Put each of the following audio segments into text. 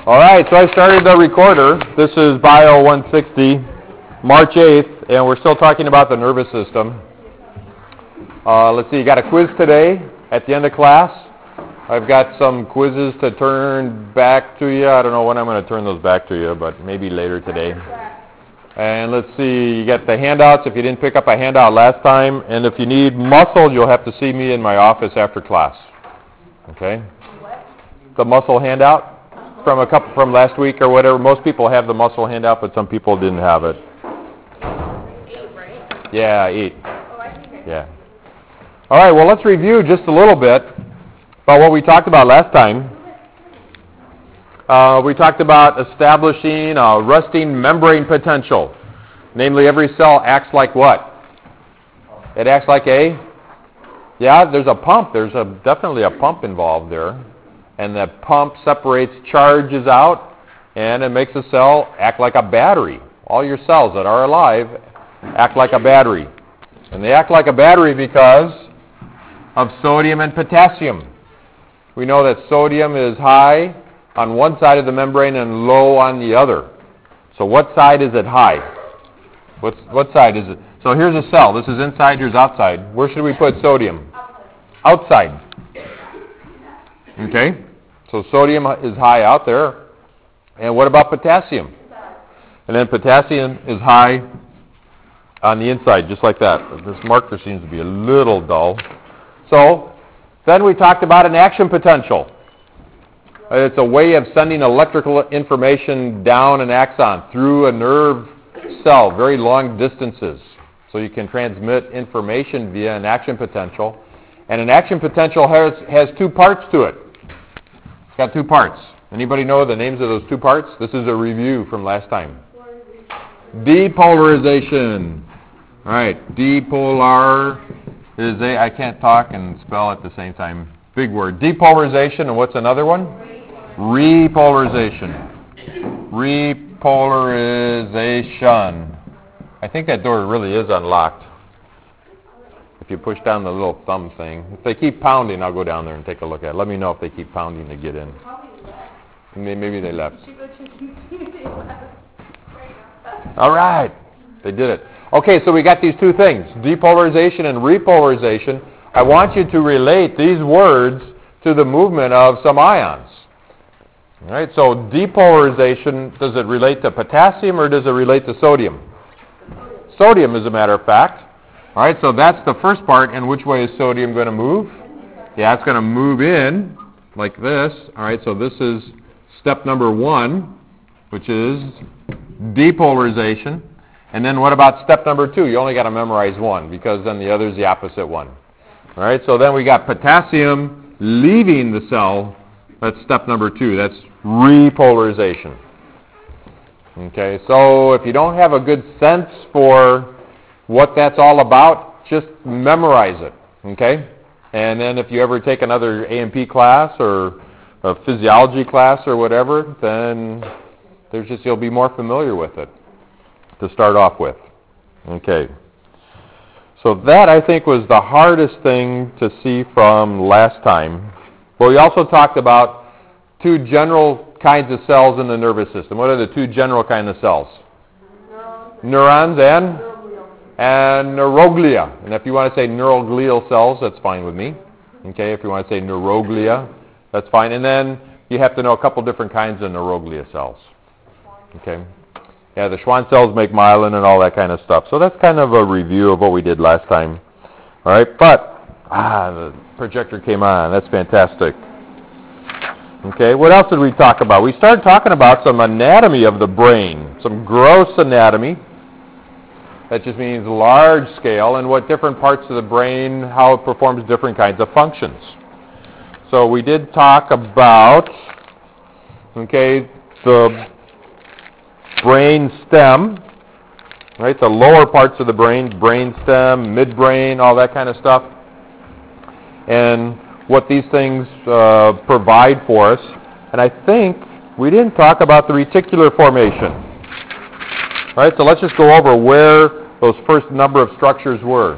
All right, so I started the recorder. This is Bio 160, March 8th, and we're still talking about the nervous system. Let's see, you got a quiz today at the end of class. I've got some quizzes to turn back to you. I don't know when I'm going to turn those back to you, but maybe later today. And let's see, you got the handouts if you didn't pick up a handout last time. And if you need muscle, you'll have to see me in my office after class. Okay? The muscle handout from last week or whatever. Most people have the muscle handout, but some people didn't have it. 8, right? Yeah, 8. Oh, I think I Yeah. All right, well, let's review just a little bit about what we talked about last time. We talked about establishing a resting membrane potential. Namely, every cell acts like what? It acts like there's a pump. There's definitely a pump involved there. And that pump separates charges out, and it makes a cell act like a battery. All your cells that are alive act like a battery. And they act like a battery because of sodium and potassium. We know that sodium is high on one side of the membrane and low on the other. So what side is it high? What side is it? So here's a cell. This is inside, here's outside. Where should we put sodium? Outside. Okay? So sodium is high out there. And what about potassium? And then potassium is high on the inside, just like that. This marker seems to be a little dull. So then we talked about an action potential. It's a way of sending electrical information down an axon through a nerve cell, very long distances. So you can transmit information via an action potential. And an action potential has two parts to it. It's got two parts. Anybody know the names of those two parts? This is a review from last time. Depolarization. All right, depolarization. I can't talk and spell at the same time. Big word. Depolarization, and what's another one? Repolarization. Repolarization. I think that door really is unlocked. If you push down the little thumb thing. If they keep pounding, I'll go down there and take a look at it. Let me know if they keep pounding to get in. Maybe they left. All right. They did it. Okay, so we got these two things, depolarization and repolarization. I want you to relate these words to the movement of some ions. All right, so depolarization, does it relate to potassium or does it relate to sodium? Sodium, as a matter of fact. All right, so that's the first part. And which way is sodium going to move? Yeah, it's going to move in like this. All right, so this is step number 1, which is depolarization. And then what about step number 2? You only got to memorize one because then the other is the opposite one. All right, so then we got potassium leaving the cell. That's step number 2. That's repolarization. Okay, so if you don't have a good sense for what that's all about, just memorize it. Okay? And then if you ever take another A&P class or a physiology class or whatever, then you'll be more familiar with it to start off with. Okay. So that, I think, was the hardest thing to see from last time. But we also talked about two general kinds of cells in the nervous system. What are the two general kinds of cells? Neurons and neuroglia. And if you want to say neuroglial cells, that's fine with me. Okay, if you want to say neuroglia, that's fine. And then you have to know a couple different kinds of neuroglia cells. Okay. Yeah, the Schwann cells make myelin and all that kind of stuff. So that's kind of a review of what we did last time. All right, but the projector came on. That's fantastic. Okay, what else did we talk about? We started talking about some anatomy of the brain, some gross anatomy. That just means large scale, and what different parts of the brain, how it performs different kinds of functions. So we did talk about, okay, the brain stem, right? The lower parts of the brain, brain stem, midbrain, all that kind of stuff, and what these things provide for us. And I think we didn't talk about the reticular formation. All right, so let's just go over where those first number of structures were.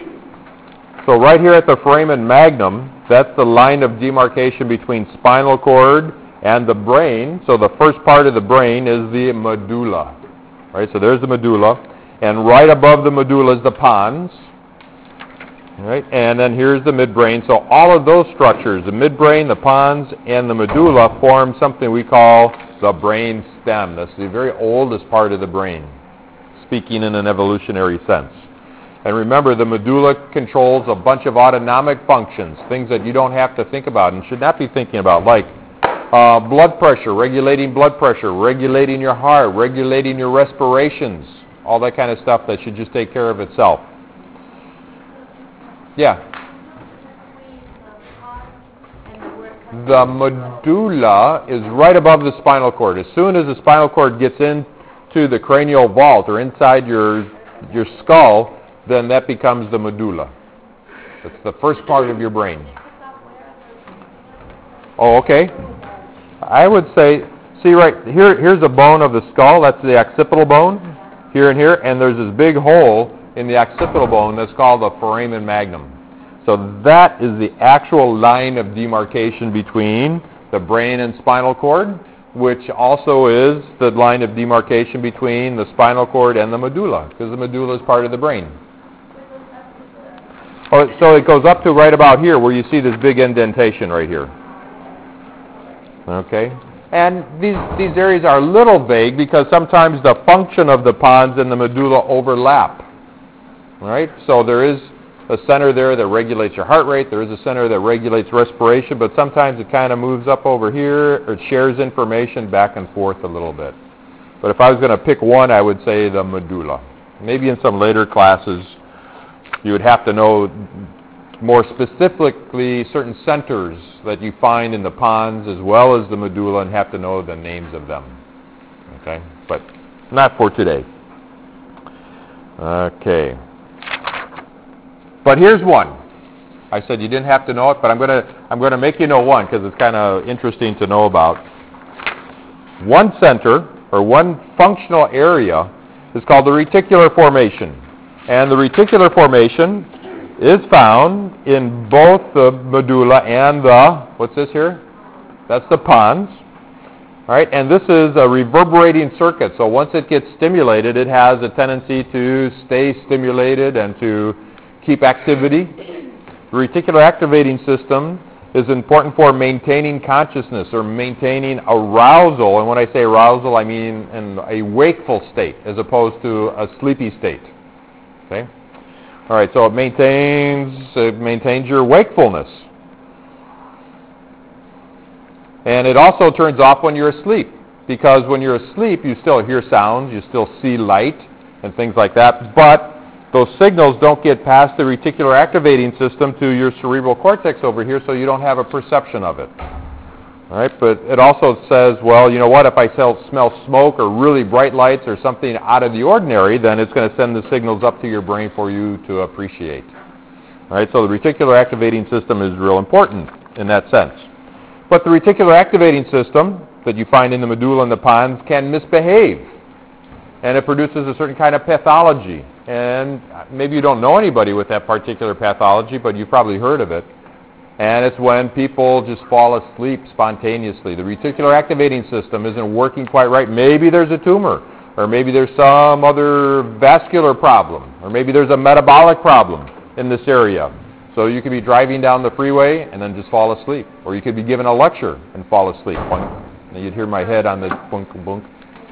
So right here at the foramen magnum, that's the line of demarcation between spinal cord And the brain, so the first part of the brain is the medulla. Right, so there's the medulla. And right above the medulla is the pons. Right, and then here's the midbrain. So all of those structures, the midbrain, the pons, and the medulla form something we call the brain stem. That's the very oldest part of the brain, speaking in an evolutionary sense. And remember, the medulla controls a bunch of autonomic functions, things that you don't have to think about and should not be thinking about, like blood pressure, regulating your heart, regulating your respirations, all that kind of stuff that should just take care of itself. Yeah. The medulla is right above the spinal cord. As soon as the spinal cord gets into the cranial vault or inside your skull, then that becomes the medulla. It's the first part of your brain. Oh, okay. I would say, see right here, here's the bone of the skull. That's the occipital bone, here and here. And there's this big hole in the occipital bone that's called the foramen magnum. So that is the actual line of demarcation between the brain and spinal cord, which also is the line of demarcation between the spinal cord and the medulla, because the medulla is part of the brain. Oh, so it goes up to right about here where you see this big indentation right here. Okay? And these areas are a little vague because sometimes the function of the pons and the medulla overlap. All right? So there is a center there that regulates your heart rate. There is a center that regulates respiration, but sometimes it kind of moves up over here or it shares information back and forth a little bit. But if I was going to pick one, I would say the medulla. Maybe in some later classes you would have to know more specifically certain centers that you find in the pons as well as the medulla and have to know the names of them. Okay? But not for today. Okay. But here's one. I said you didn't have to know it, but I'm going to make you know one because it's kind of interesting to know about. One center or one functional area is called the reticular formation. And the reticular formation is found in both the medulla and the, what's this here? That's the pons. All right, and this is a reverberating circuit. So once it gets stimulated, it has a tendency to stay stimulated and to keep activity. The reticular activating system is important for maintaining consciousness or maintaining arousal. And when I say arousal, I mean in a wakeful state as opposed to a sleepy state. Okay? All right, so it maintains your wakefulness. And it also turns off when you're asleep, because when you're asleep, you still hear sounds, you still see light and things like that, but those signals don't get past the reticular activating system to your cerebral cortex over here, so you don't have a perception of it. All right, but it also says, well, you know what, if I smell smoke or really bright lights or something out of the ordinary, then it's going to send the signals up to your brain for you to appreciate. All right, so the reticular activating system is real important in that sense. But the reticular activating system that you find in the medulla and the pons can misbehave, and it produces a certain kind of pathology. And maybe you don't know anybody with that particular pathology, but you've probably heard of it. And it's when people just fall asleep spontaneously. The reticular activating system isn't working quite right. Maybe there's a tumor, or maybe there's some other vascular problem, or maybe there's a metabolic problem in this area. So you could be driving down the freeway and then just fall asleep. Or you could be given a lecture and fall asleep. And you'd hear my head on the bunk, bunk.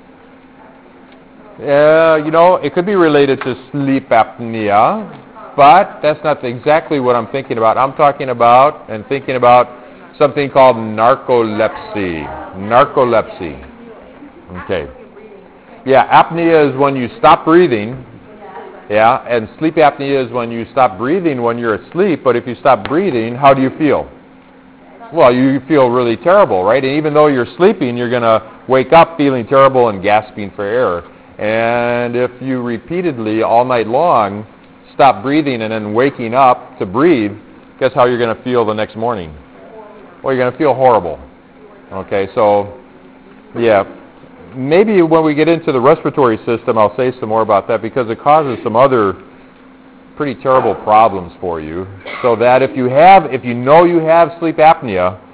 You know, it could be related to sleep apnea, but that's not exactly what I'm thinking about. I'm talking about and thinking about something called narcolepsy. Narcolepsy. Okay. Yeah, apnea is when you stop breathing. Yeah, and sleep apnea is when you stop breathing when you're asleep, but if you stop breathing, how do you feel? Well, you feel really terrible, right? And even though you're sleeping, you're going to wake up feeling terrible and gasping for air. And if you repeatedly, all night long, stop breathing and then waking up to breathe, guess how you're going to feel the next morning? Well, you're going to feel horrible. Okay, so, yeah. Maybe when we get into the respiratory system, I'll say some more about that because it causes some other pretty terrible problems for you. So that if you know you have sleep apnea,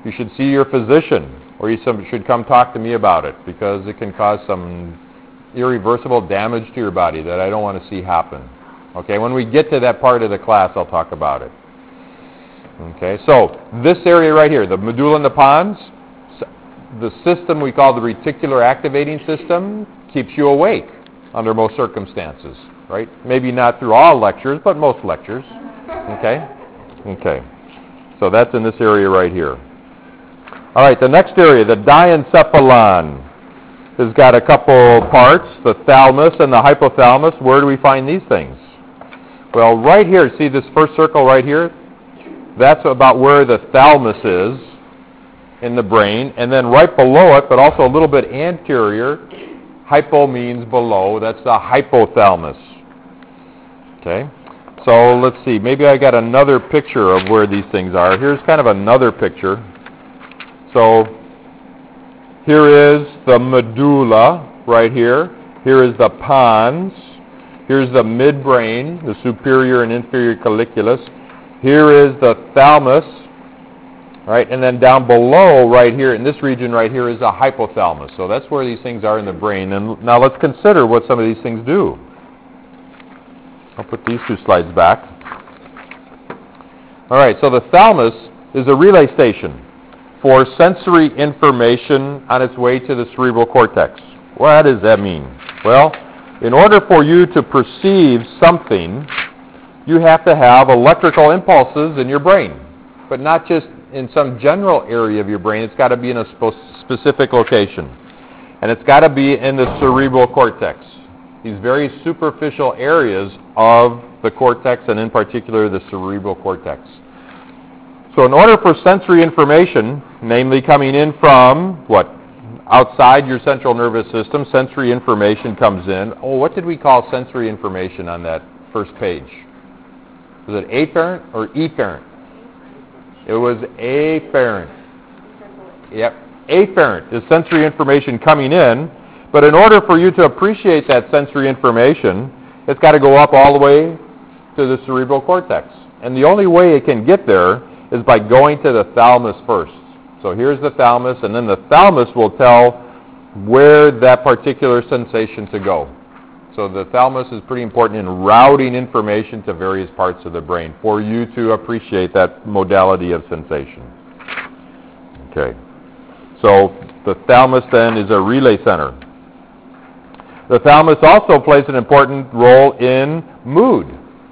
you should see your physician, or you should come talk to me about it, because it can cause some irreversible damage to your body that I don't want to see happen. Okay, when we get to that part of the class, I'll talk about it. Okay, so this area right here, the medulla and the pons, the system we call the reticular activating system keeps you awake under most circumstances, right? Maybe not through all lectures, but most lectures. Okay? Okay. So that's in this area right here. All right, the next area, the diencephalon, has got a couple parts, the thalamus and the hypothalamus. Where do we find these things? Well, right here, see this first circle right here? That's about where the thalamus is in the brain, and then right below it, but also a little bit anterior, hypo means below, that's the hypothalamus. Okay, so let's see, maybe I got another picture of where these things are. Here's kind of another picture. So here is the medulla right here. Here is the pons. Here's the midbrain, the superior and inferior colliculus. Here is the thalamus, right? And then down below, right here, in this region right here, is the hypothalamus. So that's where these things are in the brain. And now let's consider what some of these things do. I'll put these two slides back. All right, so the thalamus is a relay station for sensory information on its way to the cerebral cortex. What does that mean? Well, in order for you to perceive something, you have to have electrical impulses in your brain, but not just in some general area of your brain. It's got to be in a specific location, and it's got to be in the cerebral cortex, these very superficial areas of the cortex, and in particular the cerebral cortex. So in order for sensory information, namely coming in from what? Outside your central nervous system, sensory information comes in. Oh, what did we call sensory information on that first page? Was it afferent or efferent? It was afferent. Yep. Afferent is sensory information coming in, but in order for you to appreciate that sensory information, it's got to go up all the way to the cerebral cortex. And the only way it can get there is by going to the thalamus first. So here's the thalamus, and then the thalamus will tell where that particular sensation to go. So the thalamus is pretty important in routing information to various parts of the brain for you to appreciate that modality of sensation. Okay. So the thalamus then is a relay center. The thalamus also plays an important role in mood,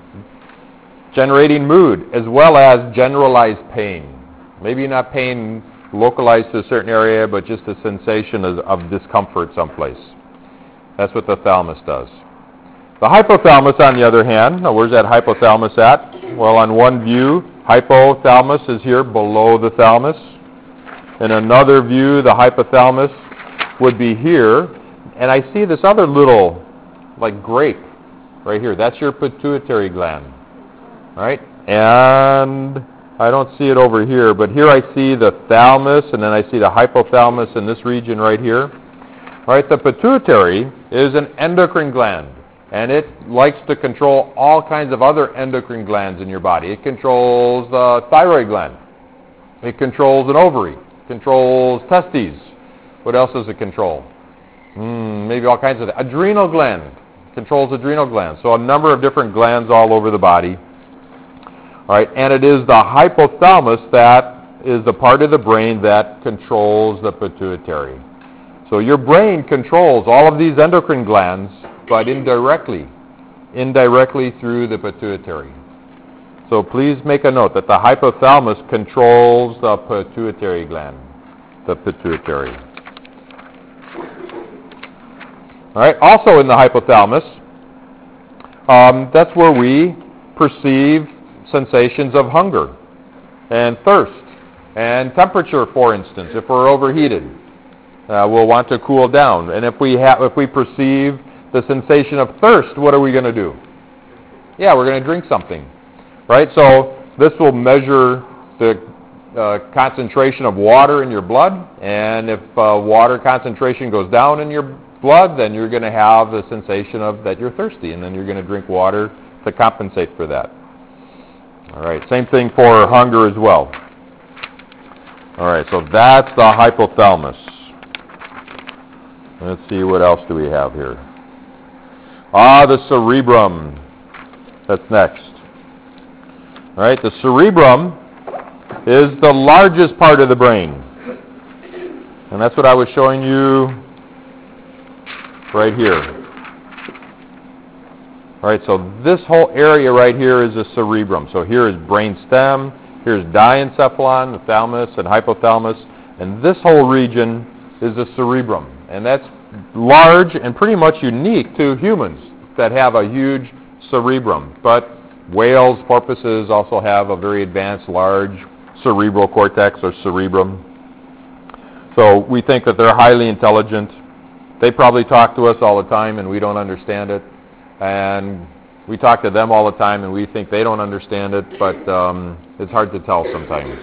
generating mood, as well as generalized pain. Maybe not pain localized to a certain area, but just a sensation of discomfort someplace. That's what the thalamus does. The hypothalamus, on the other hand, now where's that hypothalamus at? Well, on one view, hypothalamus is here below the thalamus. In another view, the hypothalamus would be here. And I see this other little, like, grape right here. That's your pituitary gland, right? And I don't see it over here, but here I see the thalamus, and then I see the hypothalamus in this region right here. All right, the pituitary is an endocrine gland, and it likes to control all kinds of other endocrine glands in your body. It controls the thyroid gland. It controls an ovary. It controls testes. What else does it control? Maybe all kinds of... Adrenal gland. Controls adrenal glands. So a number of different glands all over the body. All right, and it is the hypothalamus that is the part of the brain that controls the pituitary. So your brain controls all of these endocrine glands, but indirectly through the pituitary. So please make a note that the hypothalamus controls the pituitary gland, the pituitary. All right, also in the hypothalamus, that's where we perceive sensations of hunger and thirst and temperature, for instance. If we're overheated, we'll want to cool down. And if we perceive the sensation of thirst, what are we going to do? Yeah, we're going to drink something, right? So this will measure the concentration of water in your blood, and if water concentration goes down in your blood, then you're going to have the sensation of that you're thirsty, and then you're going to drink water to compensate for that. All right, same thing for hunger as well. All right, so that's the hypothalamus. Let's see, what else do we have here? The cerebrum. That's next. All right, the cerebrum is the largest part of the brain. And that's what I was showing you right here. All right, so this whole area right here is the cerebrum. So here is brainstem, here's diencephalon, the thalamus and hypothalamus, and this whole region is the cerebrum. And that's large and pretty much unique to humans that have a huge cerebrum. But whales, porpoises also have a very advanced, large cerebral cortex or cerebrum. So we think that they're highly intelligent. They probably talk to us all the time and we don't understand it. And we talk to them all the time and we think they don't understand it, but it's hard to tell sometimes.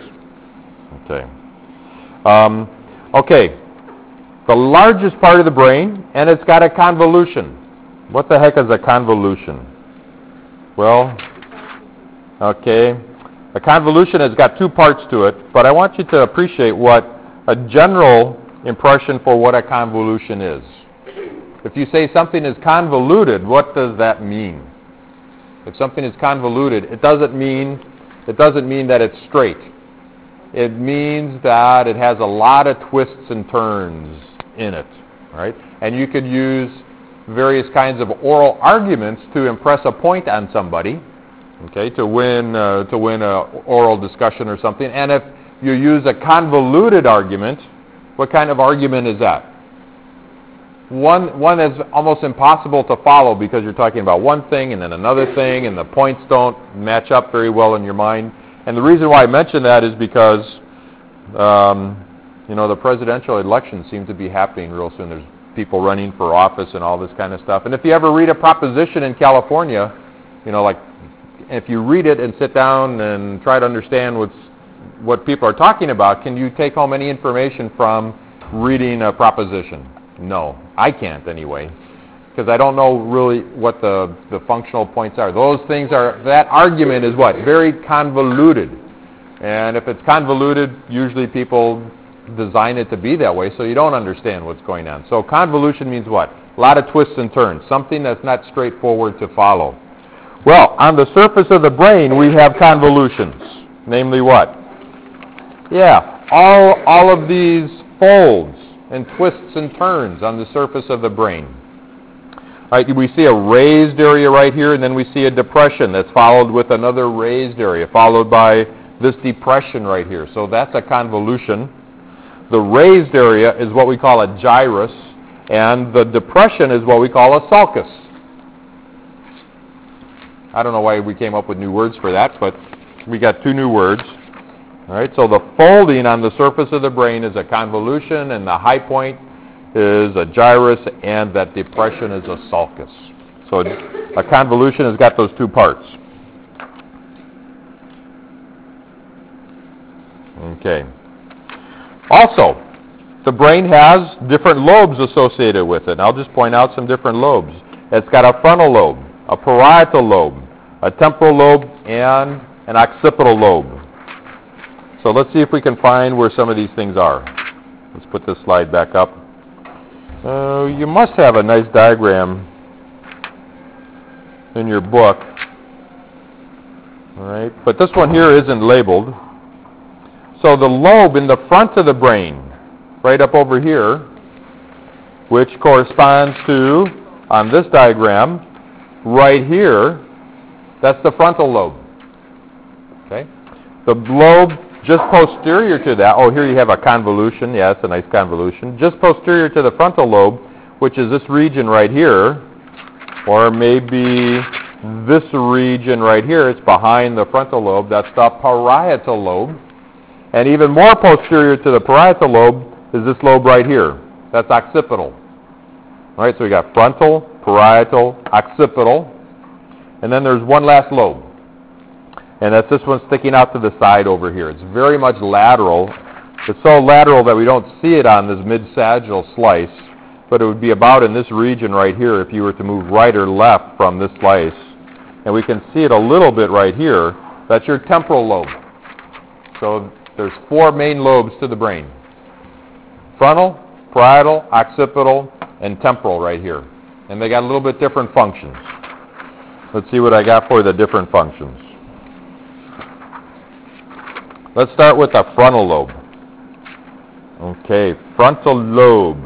Okay. The largest part of the brain, and it's got a convolution. What the heck is a convolution? Well, okay. A convolution has got two parts to it, but I want you to appreciate what a general impression for what a convolution is. If you say something is convoluted, what does that mean? If something is convoluted, it doesn't mean that it's straight. It means that it has a lot of twists and turns in it, right? And you could use various kinds of oral arguments to impress a point on somebody, okay, to win a oral discussion or something. And if you use a convoluted argument, what kind of argument is that? One that's almost impossible to follow because you're talking about one thing and then another thing, and the points don't match up very well in your mind. And the reason why I mention that is because the presidential elections seem to be happening real soon. There's people running for office and all this kind of stuff. And if you ever read a proposition in California, like if you read it and sit down and try to understand what people are talking about, can you take home any information from reading a proposition? No, I can't anyway, because I don't know really what the functional points are. That argument is what? Very convoluted. And if it's convoluted, usually people design it to be that way, so you don't understand what's going on. So convolution means what? A lot of twists and turns, something that's not straightforward to follow. Well, on the surface of the brain, we have convolutions. Namely what? Yeah, all of these folds and twists and turns on the surface of the brain. All right, we see a raised area right here, and then we see a depression that's followed with another raised area, followed by this depression right here. So that's a convolution. The raised area is what we call a gyrus, and the depression is what we call a sulcus. I don't know why we came up with new words for that, but we got two new words. All right, so the folding on the surface of the brain is a convolution, and the high point is a gyrus, and that depression is a sulcus. So a convolution has got those two parts. Okay. Also, the brain has different lobes associated with it. And I'll just point out some different lobes. It's got a frontal lobe, a parietal lobe, a temporal lobe, and an occipital lobe. So let's see if we can find where some of these things are. Let's put this slide back up. You must have a nice diagram in your book. All right, but this one here isn't labeled. So the lobe in the front of the brain, right up over here, which corresponds to, on this diagram, right here, that's the frontal lobe. Okay? The lobe just posterior to that, here you have a convolution. Yeah, it's a nice convolution. Just posterior to the frontal lobe, which is this region right here, or maybe this region right here, it's behind the frontal lobe, that's the parietal lobe. And even more posterior to the parietal lobe is this lobe right here. That's occipital. All right, so we got frontal, parietal, occipital, and then there's one last lobe. And that's this one sticking out to the side over here. It's very much lateral. It's so lateral that we don't see it on this mid-sagittal slice, but it would be about in this region right here if you were to move right or left from this slice. And we can see it a little bit right here. That's your temporal lobe. So There's 4 main lobes to the brain. Frontal, parietal, occipital, and temporal right here. And they got a little bit different functions. Let's see what I got for the different functions. Let's start with the frontal lobe. Okay, frontal lobe.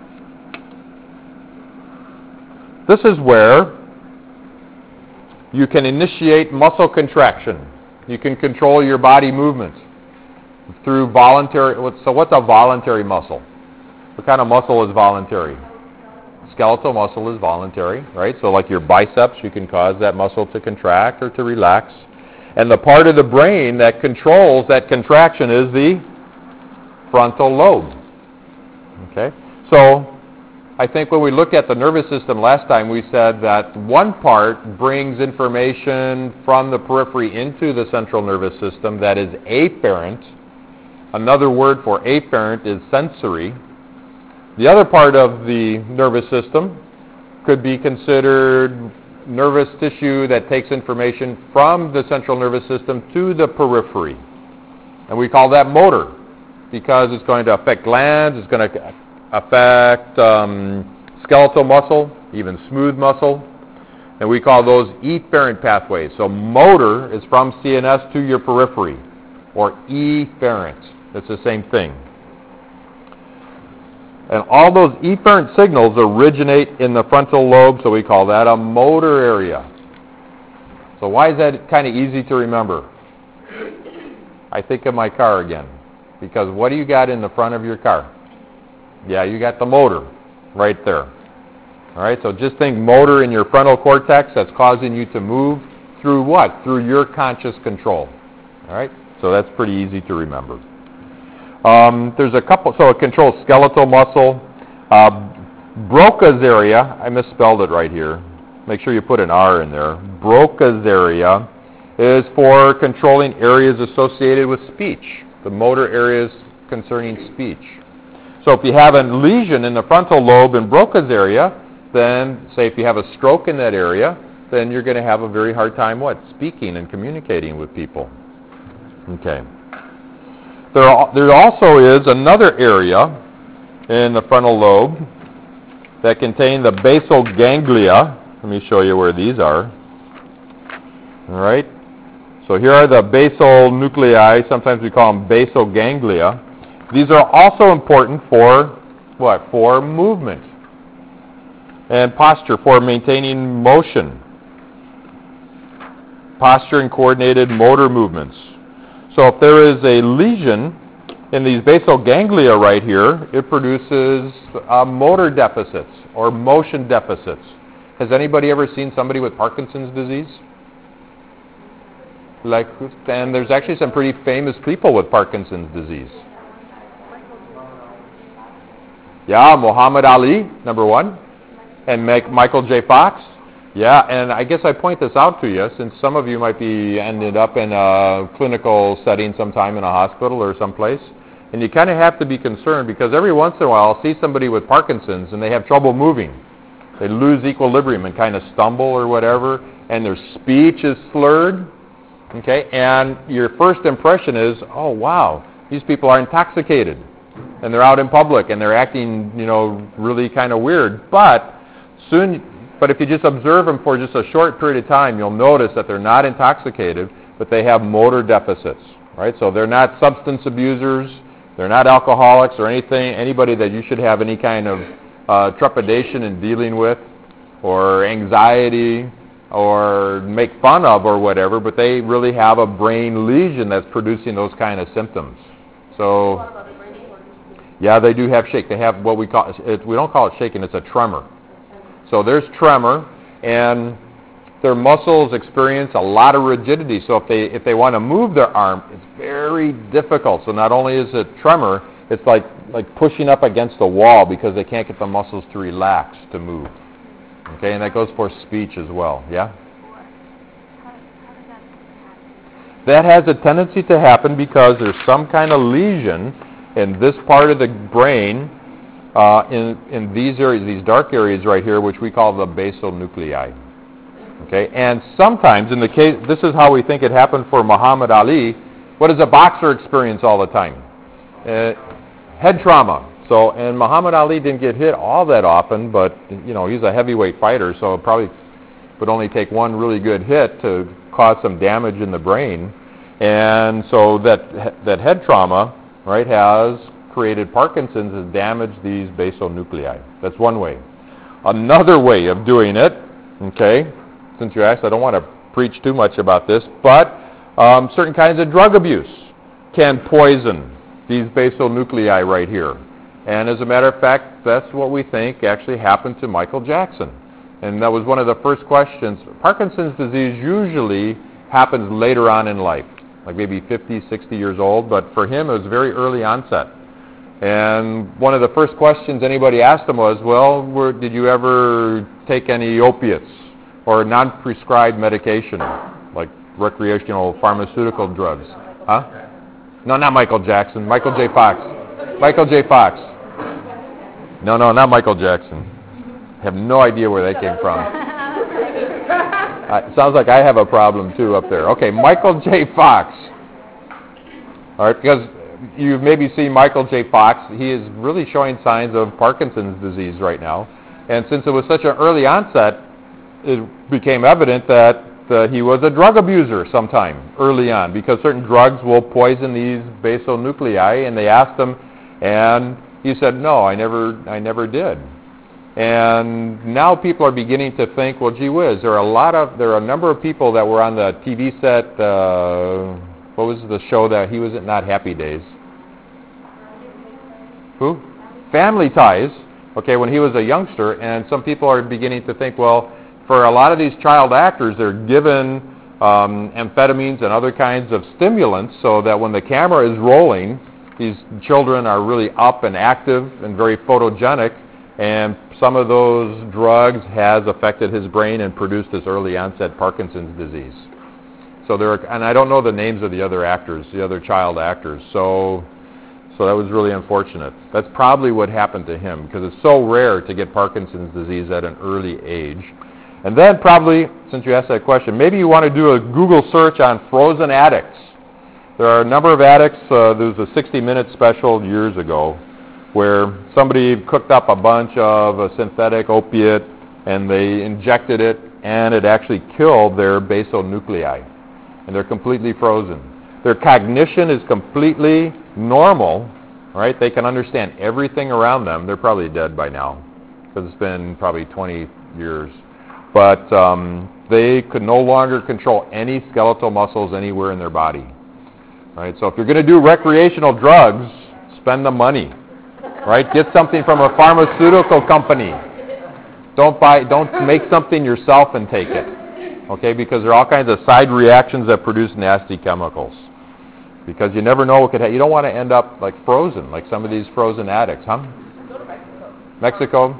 This is where you can initiate muscle contraction. You can control your body movement through voluntary. So what's a voluntary muscle? What kind of muscle is voluntary? Skeletal muscle is voluntary, right? So like your biceps, you can cause that muscle to contract or to relax. And the part of the brain that controls that contraction is the frontal lobe. Okay? So I think when we looked at the nervous system last time, we said that one part brings information from the periphery into the central nervous system that is afferent. Another word for afferent is sensory. The other part of the nervous system could be considered nervous tissue that takes information from the central nervous system to the periphery. And we call that motor because it's going to affect glands, it's going to affect skeletal muscle, even smooth muscle. And we call those efferent pathways. So motor is from CNS to your periphery, or efferent. It's the same thing. And all those efferent signals originate in the frontal lobe, so we call that a motor area. So why is that kind of easy to remember? I think of my car again. Because what do you got in the front of your car? Yeah, you got the motor right there. All right, so just think motor in your frontal cortex that's causing you to move through what? Through your conscious control. All right, so that's pretty easy to remember. There's a couple, so it controls skeletal muscle. Broca's area, I misspelled it right here. Make sure you put an R in there. Broca's area is for controlling areas associated with speech, the motor areas concerning speech. So if you have a lesion in the frontal lobe in Broca's area, then say if you have a stroke in that area, then you're going to have a very hard time, what? Speaking and communicating with people. Okay. There also is another area in the frontal lobe that contain the basal ganglia. Let me show you where these are. All right. So here are the basal nuclei. Sometimes we call them basal ganglia. These are also important for what? For movement and posture, for maintaining motion. Posture and coordinated motor movements. So if there is a lesion in these basal ganglia right here, it produces motor deficits or motion deficits. Has anybody ever seen somebody with Parkinson's disease? And there's actually some pretty famous people with Parkinson's disease. Yeah, Muhammad Ali, number one. And Michael J. Fox. Yeah, and I guess I point this out to you since some of you might be ended up in a clinical setting sometime in a hospital or someplace. And you kind of have to be concerned because every once in a while I'll see somebody with Parkinson's and they have trouble moving. They lose equilibrium and kind of stumble or whatever, and their speech is slurred. Okay, and your first impression is, oh wow, these people are intoxicated. And they're out in public and they're acting, really kind of weird. But if you just observe them for just a short period of time, you'll notice that they're not intoxicated, but they have motor deficits, right? So they're not substance abusers, they're not alcoholics or anybody that you should have any kind of trepidation in dealing with or anxiety or make fun of or whatever, but they really have a brain lesion that's producing those kind of symptoms. So, yeah, they do have shake. They have what we call, we don't call it shaking, it's a tremor. So there's tremor, and their muscles experience a lot of rigidity. So if they want to move their arm, it's very difficult. So not only is it tremor, it's like pushing up against a wall because they can't get the muscles to relax to move. Okay, and that goes for speech as well. Yeah? That has a tendency to happen because there's some kind of lesion in this part of the brain in these areas, these dark areas right here, which we call the basal nuclei. Okay, and sometimes in the case, this is how we think it happened for Muhammad Ali. What does a boxer experience all the time? Head trauma. So, and Muhammad Ali didn't get hit all that often, but he's a heavyweight fighter, so it probably would only take one really good hit to cause some damage in the brain. And so that head trauma, right, has created Parkinson's, has damaged these basal nuclei. That's one way. Another way of doing it, okay, since you asked, I don't want to preach too much about this, but certain kinds of drug abuse can poison these basal nuclei right here. And as a matter of fact, that's what we think actually happened to Michael Jackson. And that was one of the first questions. Parkinson's disease usually happens later on in life, like maybe 50, 60 years old, but for him it was very early onset. And one of the first questions anybody asked him was, well, did you ever take any opiates or non-prescribed medication, like recreational pharmaceutical drugs? Huh? No, not Michael Jackson. Michael J. Fox. Michael J. Fox. No, not Michael Jackson. I have no idea where that came from. It sounds like I have a problem too up there. Okay, Michael J. Fox. All right, because you've maybe seen Michael J. Fox. He is really showing signs of Parkinson's disease right now. And since it was such an early onset, it became evident that he was a drug abuser sometime early on, because certain drugs will poison these basal nuclei. And they asked him, and he said, no, I never did. And now people are beginning to think, well, gee whiz, there are a number of people that were on the TV set. What was the show that he was in? Not Happy Days. Who? Family Ties. Okay, when he was a youngster, and some people are beginning to think, well, for a lot of these child actors, they're given amphetamines and other kinds of stimulants so that when the camera is rolling, these children are really up and active and very photogenic, and some of those drugs has affected his brain and produced this early onset Parkinson's disease. So and I don't know the names of the other actors, the other child actors, so that was really unfortunate. That's probably what happened to him, because it's so rare to get Parkinson's disease at an early age. And then probably, since you asked that question, maybe you want to do a Google search on frozen addicts. There are a number of addicts. There was a 60-minute special years ago where somebody cooked up a bunch of a synthetic opiate and they injected it, and it actually killed their basal nuclei. And they're completely frozen. Their cognition is completely normal, right? They can understand everything around them. They're probably dead by now because it's been probably 20 years. But they could no longer control any skeletal muscles anywhere in their body. Right? So if you're going to do recreational drugs, spend the money. Right? Get something from a pharmaceutical company. Don't make something yourself and take it. Okay? Because there are all kinds of side reactions that produce nasty chemicals. Because you never know what could happen. You don't want to end up like frozen, like some of these frozen addicts, huh? Go to Mexico. Mexico?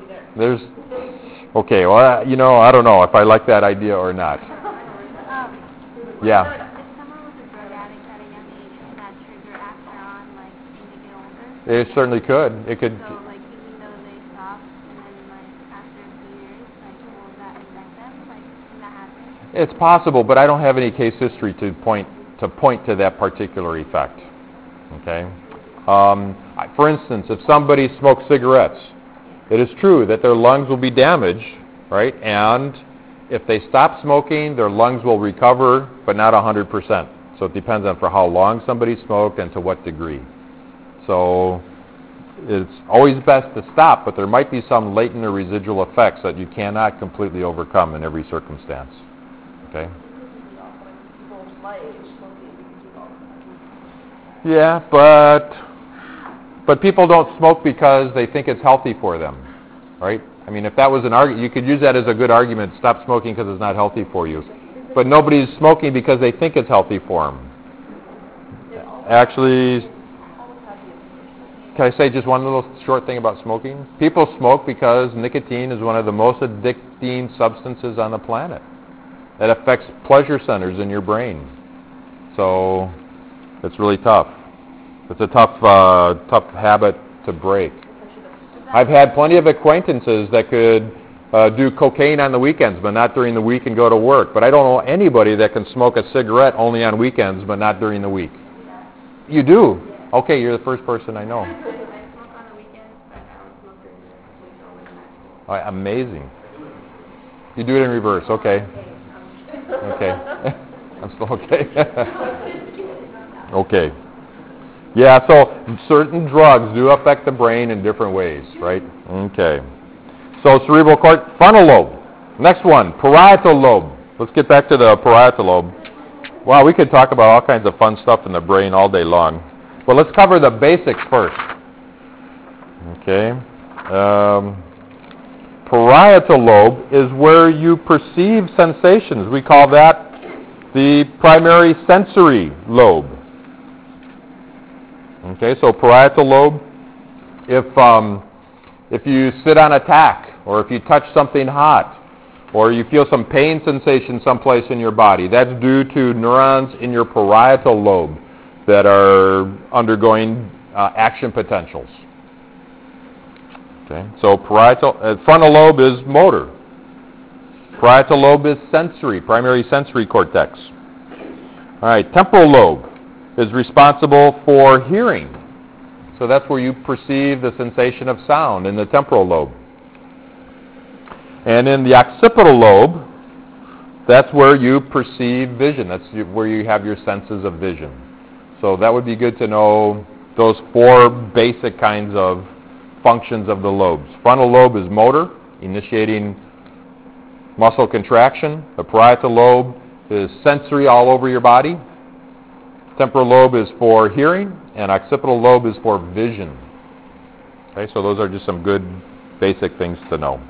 Okay, well, I don't know if I like that idea or not. Yeah. If someone was a drug addict at a young age, can that trigger after on, like, when they get older? It certainly could. It could. So, like, even though they stop, and then, like, after a few years, like, will that affect them? Like, can that happen? It's possible, but I don't have any case history to point to that particular effect. Okay. For instance, if somebody smokes cigarettes, it is true that their lungs will be damaged, right? And if they stop smoking, their lungs will recover, but not 100%. So it depends on for how long somebody smoked and to what degree. So it's always best to stop, but there might be some latent or residual effects that you cannot completely overcome in every circumstance. Okay? Yeah, but people don't smoke because they think it's healthy for them, right? I mean, if that was an argument, you could use that as a good argument, stop smoking because it's not healthy for you. But nobody's smoking because they think it's healthy for them. Actually, can I say just one little short thing about smoking? People smoke because nicotine is one of the most addicting substances on the planet. It affects pleasure centers in your brain. So it's really tough. It's a tough habit to break. I've had plenty of acquaintances that could do cocaine on the weekends, but not during the week and go to work. But I don't know anybody that can smoke a cigarette only on weekends, but not during the week. You do? Okay, you're the first person I know. I smoke on the weekends, but I don't smoke during the week or when I'm at school. Amazing. You do it in reverse. Okay. Okay. I'm still okay. Okay. Yeah, so certain drugs do affect the brain in different ways, right? Okay. So cerebral cortex, frontal lobe. Next one, parietal lobe. Let's get back to the parietal lobe. Wow, we could talk about all kinds of fun stuff in the brain all day long. But let's cover the basics first. Okay. Parietal lobe is where you perceive sensations. We call that the primary sensory lobe. Okay, so parietal lobe, if you sit on a tack, or if you touch something hot, or you feel some pain sensation someplace in your body, that's due to neurons in your parietal lobe that are undergoing action potentials. Okay, so frontal lobe is motor. Parietal lobe is sensory, primary sensory cortex. All right, temporal lobe is responsible for hearing. So that's where you perceive the sensation of sound in the temporal lobe. And in the occipital lobe, that's where you perceive vision. That's where you have your senses of vision. So that would be good to know those four basic kinds of functions of the lobes. Frontal lobe is motor, initiating muscle contraction. The parietal lobe is sensory all over your body. Temporal lobe is for hearing, and occipital lobe is for vision. Okay, so those are just some good basic things to know.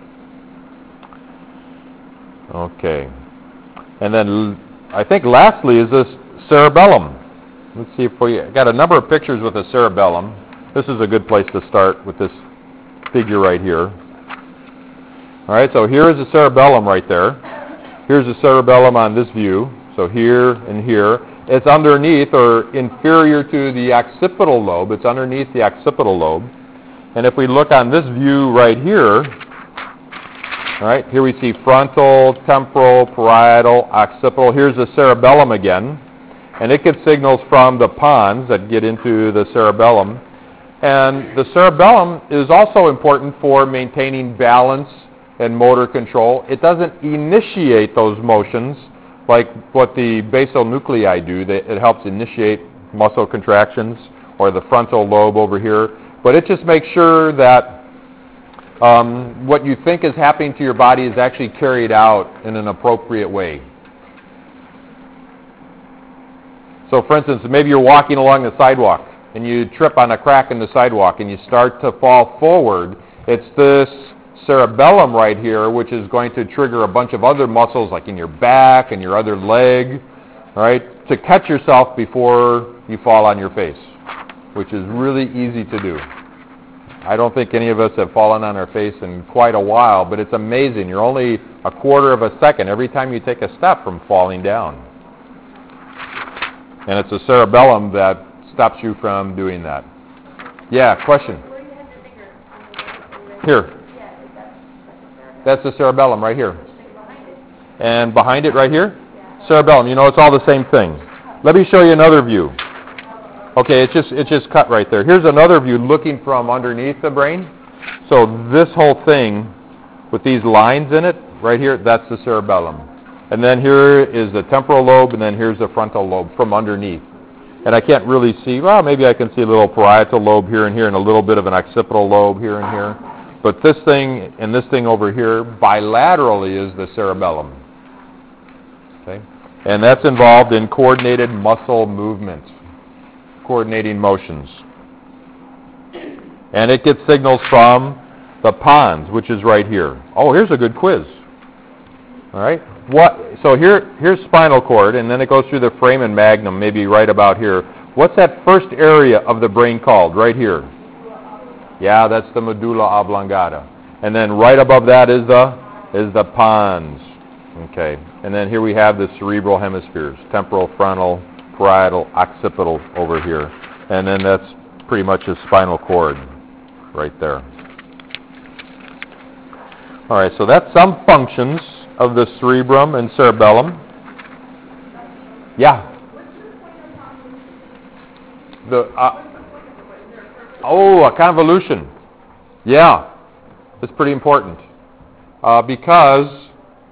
Okay. And then I think lastly is this cerebellum. Let's see if we got a number of pictures with the cerebellum. This is a good place to start with this figure right here. All right, so here is the cerebellum right there. Here's the cerebellum on this view. So here and here. It's underneath or inferior to the occipital lobe. It's underneath the occipital lobe. And if we look on this view right here, all right, here we see frontal, temporal, parietal, occipital. Here's the cerebellum again. And it gets signals from the pons that get into the cerebellum. And the cerebellum is also important for maintaining balance and motor control. It doesn't initiate those motions like what the basal nuclei do. It helps initiate muscle contractions, or the frontal lobe over here. But it just makes sure that what you think is happening to your body is actually carried out in an appropriate way. So for instance, maybe you're walking along the sidewalk and you trip on a crack in the sidewalk and you start to fall forward. It's this cerebellum right here which is going to trigger a bunch of other muscles like in your back and your other leg, right, to catch yourself before you fall on your face, which is really easy to do. I don't think any of us have fallen on our face in quite a while, but it's amazing. You're only a quarter of a second every time you take a step from falling down. And it's the cerebellum that stops you from doing that. Yeah, question? Where do you have your finger on the Here. Yeah, is that That's the cerebellum right here. behind it? And behind it right here? Yeah. Cerebellum. You know, it's all the same thing. Let me show you another view. Okay, it's just cut right there. Here's another view looking from underneath the brain. So this whole thing with these lines in it, right here, that's the cerebellum. And then here is the temporal lobe, and then here's the frontal lobe from underneath. And I can't really see, well, maybe I can see a little parietal lobe here and here, and a little bit of an occipital lobe here and here. But this thing and this thing over here, bilaterally, is the cerebellum. Okay? And that's involved in coordinated muscle movements, coordinating motions. And it gets signals from the pons, which is right here. Oh, here's a good quiz. All right? So here's spinal cord, and then it goes through the foramen magnum, maybe right about here. What's that first area of the brain called? Right here. Yeah, that's the medulla oblongata. And then right above that is the pons. Okay. And then here we have the cerebral hemispheres: temporal, frontal, parietal, occipital over here. And then that's pretty much the spinal cord right there. All right, so that's some functions of the cerebrum and cerebellum. Yeah. A convolution. Yeah, that's pretty important because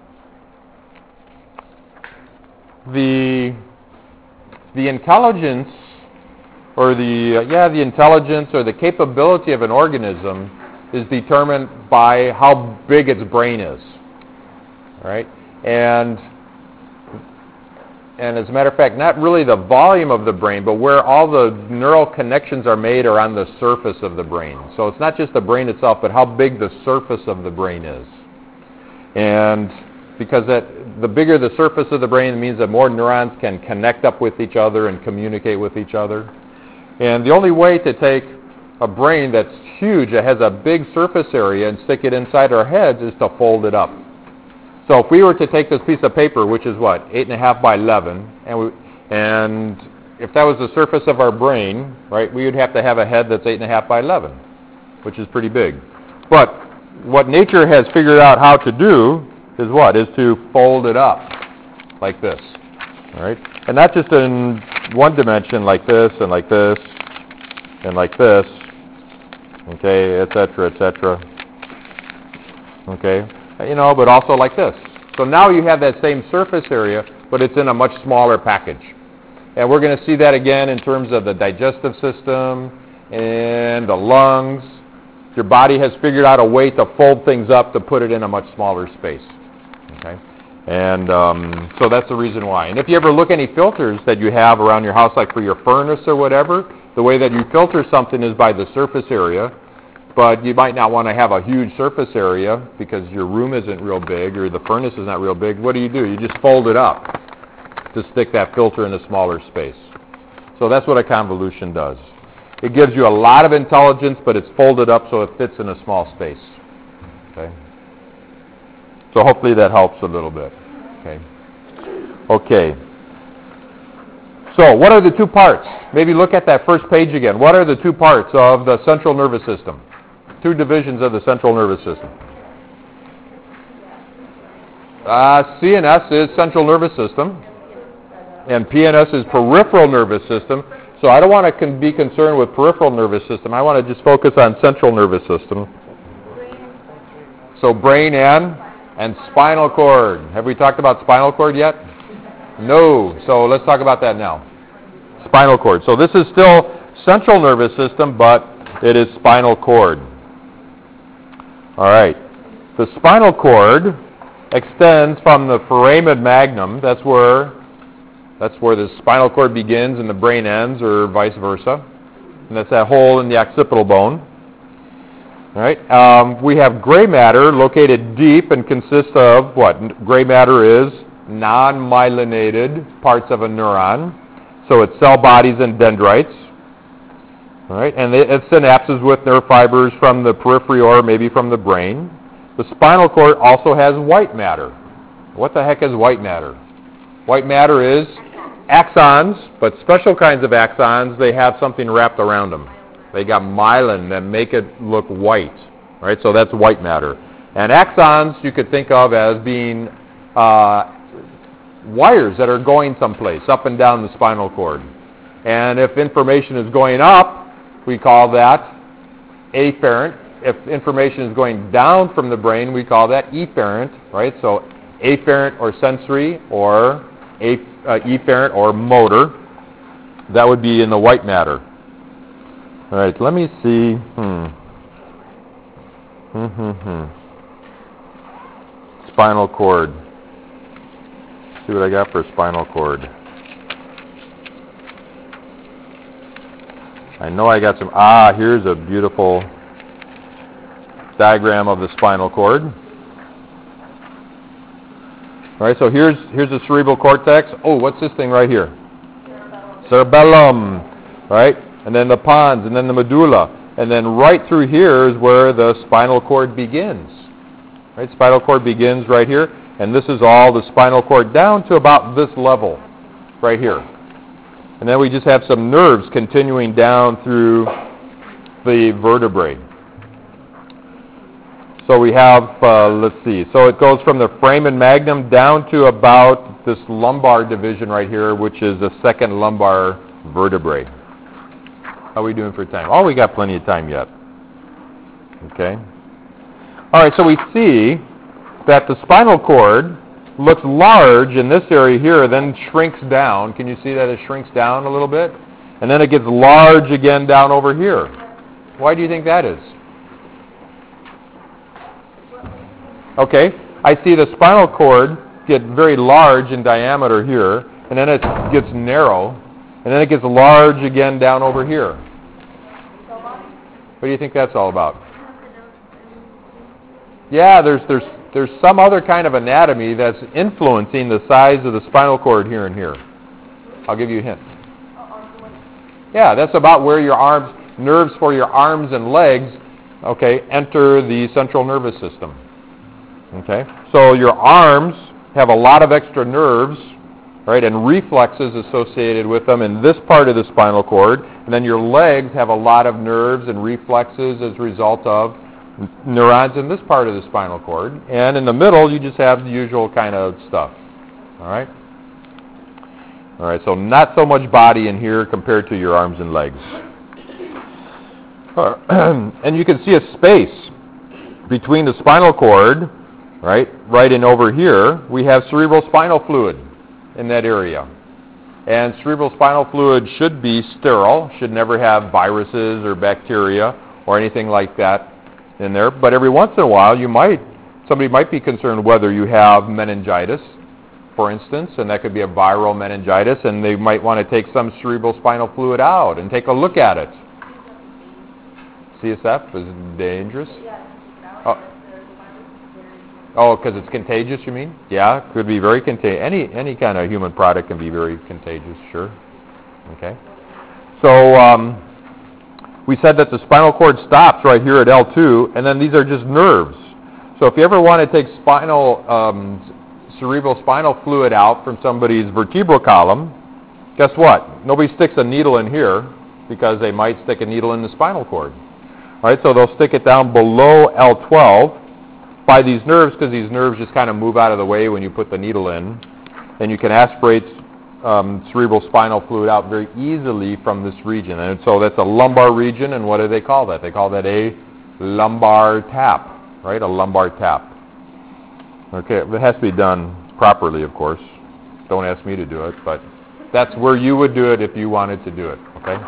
the intelligence or the intelligence or the capability of an organism is determined by how big its brain is, right? And as a matter of fact, not really the volume of the brain, but where all the neural connections are made are on the surface of the brain. So it's not just the brain itself, but how big the surface of the brain is. And because the bigger the surface of the brain, it means that more neurons can connect up with each other and communicate with each other. And the only way to take a brain that's huge, that has a big surface area, and stick it inside our heads is to fold it up. So if we were to take this piece of paper, which is what, 8.5 by 11, and if that was the surface of our brain, right, we would have to have a head that's 8.5 by 11, which is pretty big. But what nature has figured out how to do is what? Is to fold it up like this, all right? And not just in one dimension like this and like this and like this, okay, et cetera, okay? But also like this. So now you have that same surface area, but it's in a much smaller package. And we're going to see that again in terms of the digestive system and the lungs. Your body has figured out a way to fold things up to put it in a much smaller space. Okay? And so that's the reason why. And if you ever look any filters that you have around your house, like for your furnace or whatever, the way that you filter something is by the surface area. But you might not want to have a huge surface area because your room isn't real big or the furnace is not real big. What do? You just fold it up to stick that filter in a smaller space. So that's what a convolution does. It gives you a lot of intelligence, but it's folded up so it fits in a small space. Okay? So hopefully that helps a little bit. Okay. Okay. So what are the two parts? Maybe look at that first page again. What are the two parts of the central nervous system? Two divisions of the central nervous system. CNS is central nervous system, and PNS is peripheral nervous system. So I don't want to be concerned with peripheral nervous system. I want to just focus on central nervous system. So brain and spinal cord. Have we talked about spinal cord yet? No. So let's talk about that now. Spinal cord. So this is still central nervous system, but it is spinal cord. All right. The spinal cord extends from the foramen magnum. That's where the spinal cord begins and the brain ends, or vice versa. And that's that hole in the occipital bone. All right. We have gray matter located deep and consists of what? Gray matter is non-myelinated parts of a neuron. So it's cell bodies and dendrites. All right, and it's synapses with nerve fibers from the periphery or maybe from the brain. The spinal cord also has white matter. What the heck is white matter? White matter is axons, but special kinds of axons, they have something wrapped around them. They got myelin that make it look white. All right, so that's white matter. And axons you could think of as being wires that are going someplace, up and down the spinal cord. And if information is going up, we call that afferent. If information is going down from the brain, we call that efferent, right? So afferent or sensory, or efferent or motor. That would be in the white matter. All right, let me see. Spinal cord. See what I got for spinal cord. I know I got some. Here's a beautiful diagram of the spinal cord. All right, so here's the cerebral cortex. Oh, what's this thing right here? Cerebellum. Right? And then the pons, and then the medulla. And then right through here is where the spinal cord begins. Right? Spinal cord begins right here. And this is all the spinal cord down to about this level right here. And then we just have some nerves continuing down through the vertebrae. So we have, let's see, so it goes from the foramen magnum down to about this lumbar division right here, which is the second lumbar vertebrae. How are we doing for time? Oh, we got plenty of time yet. Okay. All right, so we see that the spinal cord looks large in this area here, then shrinks down. Can you see that it shrinks down a little bit? And then it gets large again down over here. Why do you think that is? Okay, I see the spinal cord get very large in diameter here, and then it gets narrow, and then it gets large again down over here. What do you think that's all about? Yeah, there's some other kind of anatomy that's influencing the size of the spinal cord here and here. I'll give you a hint. Yeah, that's about where your nerves for your arms and legs, okay, enter the central nervous system. Okay, so your arms have a lot of extra nerves, right, and reflexes associated with them in this part of the spinal cord, and then your legs have a lot of nerves and reflexes as a result of neurons in this part of the spinal cord, and in the middle you just have the usual kind of stuff. All right? All right, so not so much body in here compared to your arms and legs. And you can see a space between the spinal cord, right in over here, we have cerebral spinal fluid in that area. And cerebral spinal fluid should be sterile, should never have viruses or bacteria or anything like that in there. But every once in a while, somebody might be concerned whether you have meningitis, for instance, and that could be a viral meningitis, and they might want to take some cerebral spinal fluid out and take a look at it. CSF is dangerous? Oh, because it's contagious, you mean? Yeah, could be very contagious. Any kind of human product can be very contagious, sure. Okay. So we said that the spinal cord stops right here at L2, and then these are just nerves. So if you ever want to take cerebral spinal fluid out from somebody's vertebral column, guess what? Nobody sticks a needle in here because they might stick a needle in the spinal cord. All right, so they'll stick it down below L12 by these nerves, because these nerves just kind of move out of the way when you put the needle in, and you can aspirate cerebral spinal fluid out very easily from this region. And so that's a lumbar region, and what do they call that? They call that a lumbar tap, right? A lumbar tap. Okay, it has to be done properly, of course. Don't ask me to do it, but that's where you would do it if you wanted to do it, okay?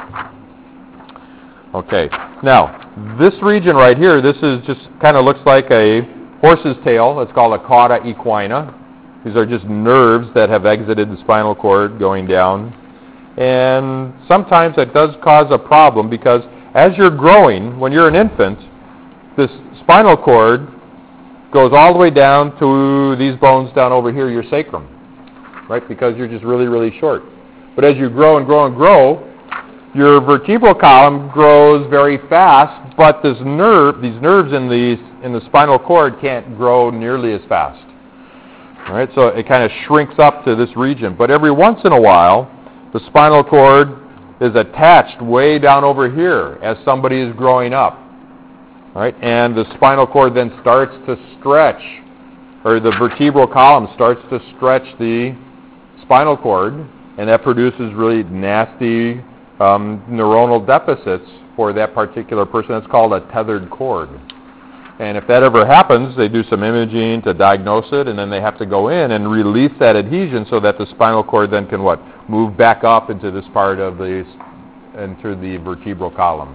Okay, now, this region right here, this is just kind of looks like a horse's tail. It's called a cauda equina. These are just nerves that have exited the spinal cord going down. And sometimes that does cause a problem, because as you're growing, when you're an infant, this spinal cord goes all the way down to these bones down over here, your sacrum, right? Because you're just really, really short. But as you grow and grow and grow, your vertebral column grows very fast, but these nerves in the spinal cord can't grow nearly as fast. All right, so it kind of shrinks up to this region. But every once in a while, the spinal cord is attached way down over here as somebody is growing up. All right, and the spinal cord then starts to stretch, or the vertebral column starts to stretch the spinal cord, and that produces really nasty neuronal deficits for that particular person. It's called a tethered cord. And if that ever happens, they do some imaging to diagnose it, and then they have to go in and release that adhesion so that the spinal cord then can move back up into this part of into the vertebral column.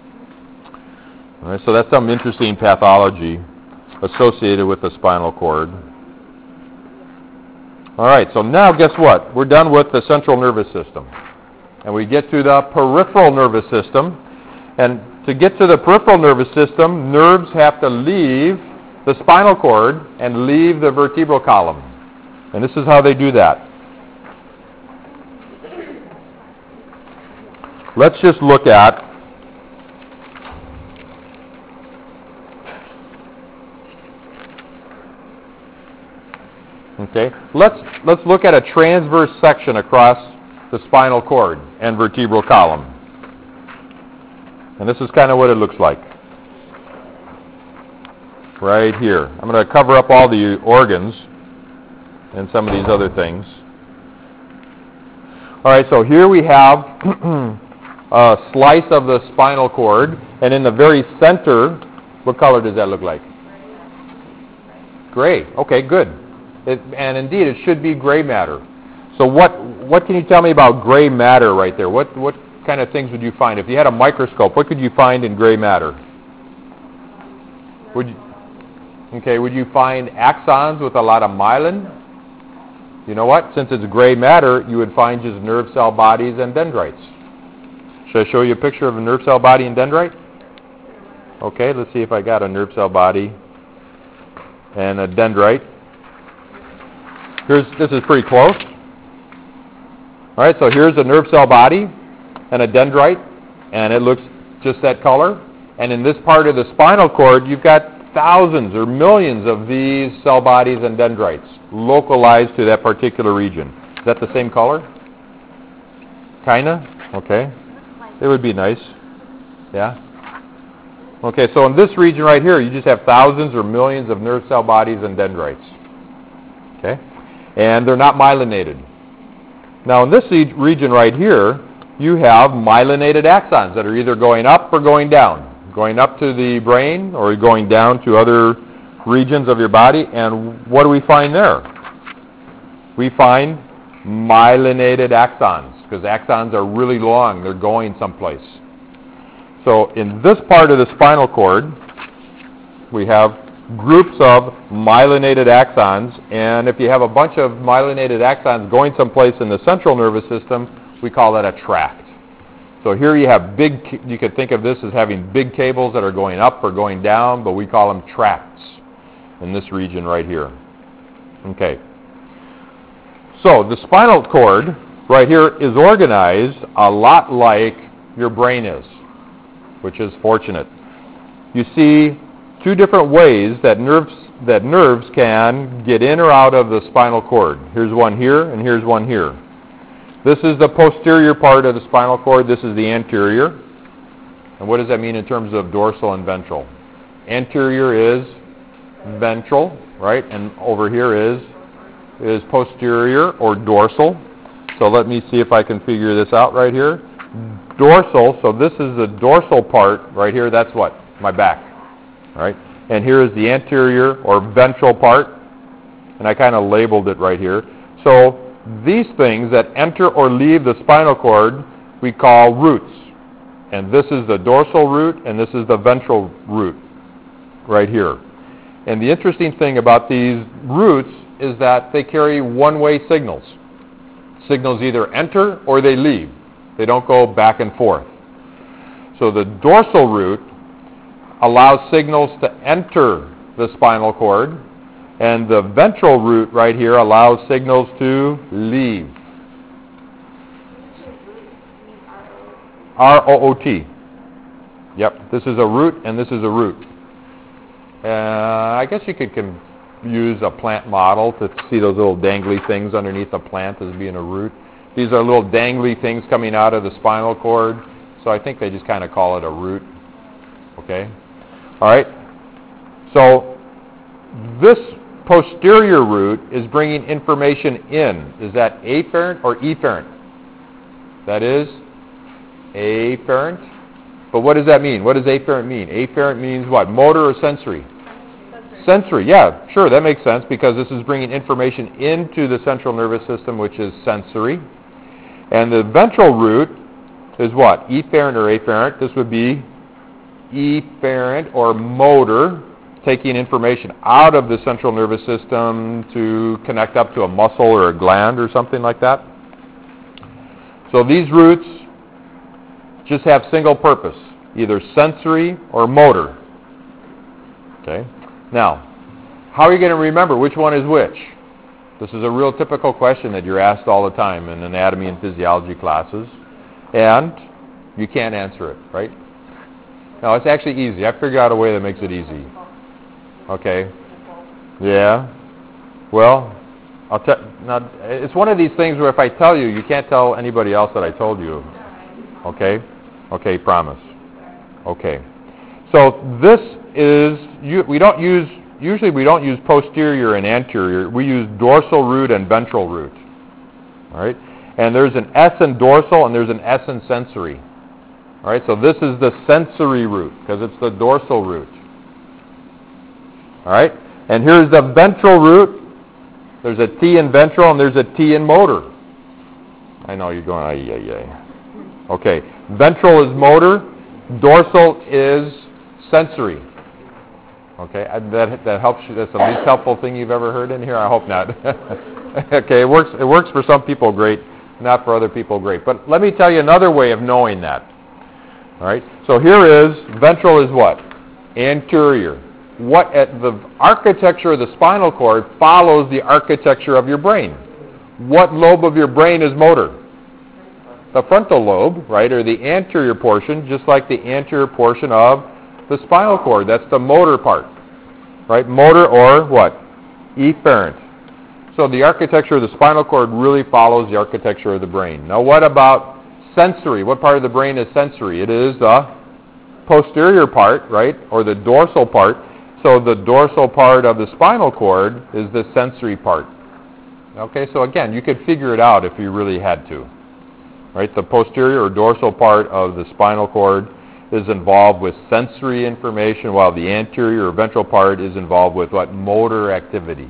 All right, so that's some interesting pathology associated with the spinal cord. All right, so now guess what? We're done with the central nervous system. And we get to the peripheral nervous system. And to get to the peripheral nervous system, nerves have to leave the spinal cord and leave the vertebral column. And this is how they do that. Let's just look at let's look at a transverse section across the spinal cord and vertebral column. And this is kind of what it looks like. right here. I'm going to cover up all the organs and some of these other things. All right, so here we have a slice of the spinal cord, and in the very center, what color does that look like? Gray. Okay, good. And indeed, it should be gray matter. So what can you tell me about gray matter right there? What kind of things would you find? If you had a microscope, what could you find in gray matter? Would you find axons with a lot of myelin? You know what? Since it's gray matter, you would find just nerve cell bodies and dendrites. Should I show you a picture of a nerve cell body and dendrite? Okay, let's see if I got a nerve cell body and a dendrite. This is pretty close. All right, so here's a nerve cell body and a dendrite, and it looks just that color. And in this part of the spinal cord, you've got thousands or millions of these cell bodies and dendrites localized to that particular region. Is that the same color? Kinda? Okay. It would be nice. Yeah? Okay, so in this region right here, you just have thousands or millions of nerve cell bodies and dendrites. Okay? And they're not myelinated. Now in this region right here, you have myelinated axons that are either going up or going down. Going up to the brain or going down to other regions of your body. And what do we find there? We find myelinated axons, because axons are really long. They're going someplace. So in this part of the spinal cord, we have groups of myelinated axons. And if you have a bunch of myelinated axons going someplace in the central nervous system, we call that a tract. So here you have you could think of this as having big cables that are going up or going down, but we call them tracts in this region right here. Okay. So the spinal cord right here is organized a lot like your brain is, which is fortunate. You see two different ways that nerves can get in or out of the spinal cord. Here's one here and here's one here. This is the posterior part of the spinal cord. This is the anterior. And what does that mean in terms of dorsal and ventral? Anterior is ventral, right? And over here is posterior or dorsal. So let me see if I can figure this out right here. Dorsal, so this is the dorsal part right here. That's what? My back, right? And here is the anterior or ventral part. And I kind of labeled it right here. So these things that enter or leave the spinal cord we call roots. And this is the dorsal root and this is the ventral root right here. And the interesting thing about these roots is that they carry one-way signals. Signals either enter or they leave. They don't go back and forth. So the dorsal root allows signals to enter the spinal cord, and the ventral root right here allows signals to leave. R-O-O-T. Yep, this is a root and this is a root. I guess you could use a plant model to see those little dangly things underneath a plant as being a root. These are little dangly things coming out of the spinal cord, so I think they just kind of call it a root. Okay? All right? So this posterior root is bringing information in. Is that afferent or efferent? That is afferent. But what does that mean? What does afferent mean? Afferent means what? Motor or sensory? Sensory, yeah, sure, that makes sense because this is bringing information into the central nervous system, which is sensory. And the ventral root is what? Efferent or afferent? This would be efferent or motor, taking information out of the central nervous system to connect up to a muscle or a gland or something like that. So these roots just have single purpose, either sensory or motor. Okay? Now, how are you going to remember which one is which? This is a real typical question that you're asked all the time in anatomy and physiology classes, and you can't answer it, right? No, it's actually easy. I figured out a way that makes it easy. Okay? Yeah? Well, now, it's one of these things where if I tell you, you can't tell anybody else that I told you. Okay? Okay, promise. Okay. So this is, we don't use posterior and anterior. We use dorsal root and ventral root. All right? And there's an S in dorsal and there's an S in sensory. All right? So this is the sensory root because it's the dorsal root. All right? And here's the ventral root. There's a T in ventral and there's a T in motor. I know you're going, ay, ay, ay. Okay. Ventral is motor. Dorsal is sensory. Okay, that helps you. That's the least helpful thing you've ever heard in here. I hope not. Okay, it works for some people great, not for other people great. But let me tell you another way of knowing that. All right. So here is ventral is what? Anterior. What at the architecture of the spinal cord follows the architecture of your brain. What lobe of your brain is motor? The frontal lobe, right, or the anterior portion, just like the anterior portion of the spinal cord. That's the motor part, right? Motor or what? Efferent. So the architecture of the spinal cord really follows the architecture of the brain. Now what about sensory? What part of the brain is sensory? It is the posterior part, right, or the dorsal part. So the dorsal part of the spinal cord is the sensory part. Okay, so again, you could figure it out if you really had to. Right, the posterior or dorsal part of the spinal cord is involved with sensory information, while the anterior or ventral part is involved with what? Motor activity.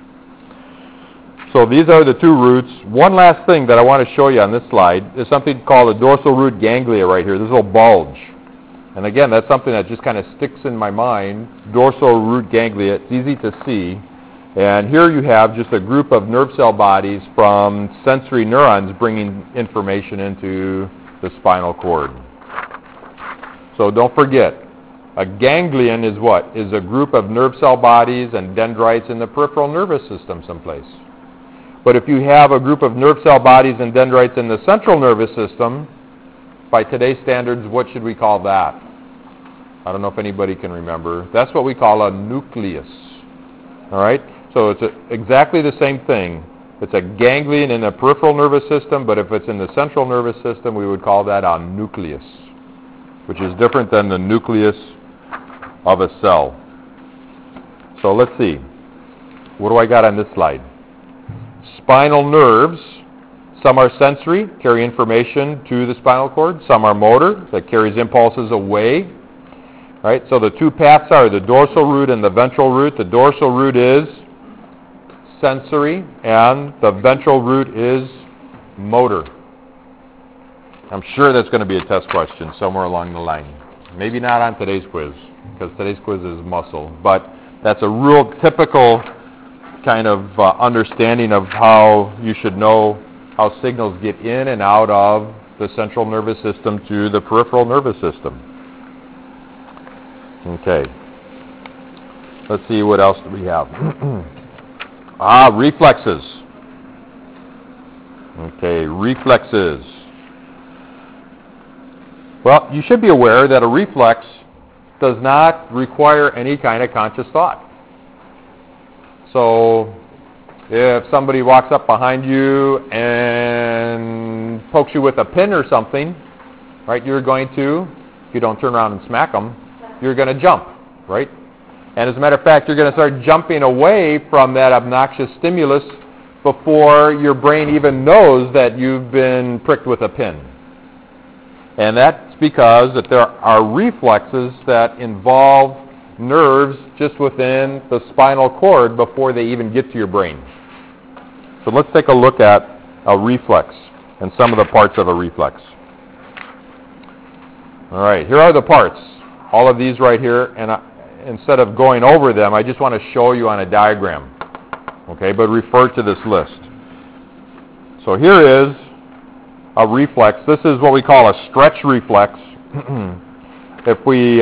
So these are the two roots. One last thing that I want to show you on this slide is something called a dorsal root ganglia right here, this little bulge. And again, that's something that just kind of sticks in my mind, dorsal root ganglia. It's easy to see. And here you have just a group of nerve cell bodies from sensory neurons bringing information into the spinal cord. So don't forget, a ganglion is what? Is a group of nerve cell bodies and dendrites in the peripheral nervous system someplace. But if you have a group of nerve cell bodies and dendrites in the central nervous system, by today's standards, what should we call that? I don't know if anybody can remember. That's what we call a nucleus. All right? So it's exactly the same thing. It's a ganglion in the peripheral nervous system, but if it's in the central nervous system, we would call that a nucleus, which is different than the nucleus of a cell. So let's see. What do I got on this slide? Spinal nerves. Some are sensory, carry information to the spinal cord. Some are motor, that carries impulses away. Right? So the two paths are the dorsal root and the ventral root. The dorsal root is sensory, and the ventral root is motor. I'm sure that's going to be a test question somewhere along the line. Maybe not on today's quiz, because today's quiz is muscle. But that's a real typical kind of understanding of how you should know how signals get in and out of the central nervous system to the peripheral nervous system. Okay. Let's see, what else do we have? Reflexes. Okay, reflexes. Well, you should be aware that a reflex does not require any kind of conscious thought. So, if somebody walks up behind you and pokes you with a pin or something, right, you're going to, if you don't turn around and smack them, you're going to jump, right? And as a matter of fact, you're going to start jumping away from that obnoxious stimulus before your brain even knows that you've been pricked with a pin. And that's because that there are reflexes that involve nerves just within the spinal cord before they even get to your brain. So let's take a look at a reflex and some of the parts of a reflex. All right, here are the parts. All of these right here, and instead of going over them, I just want to show you on a diagram. Okay, but refer to this list. So here is a reflex. This is what we call a stretch reflex. If we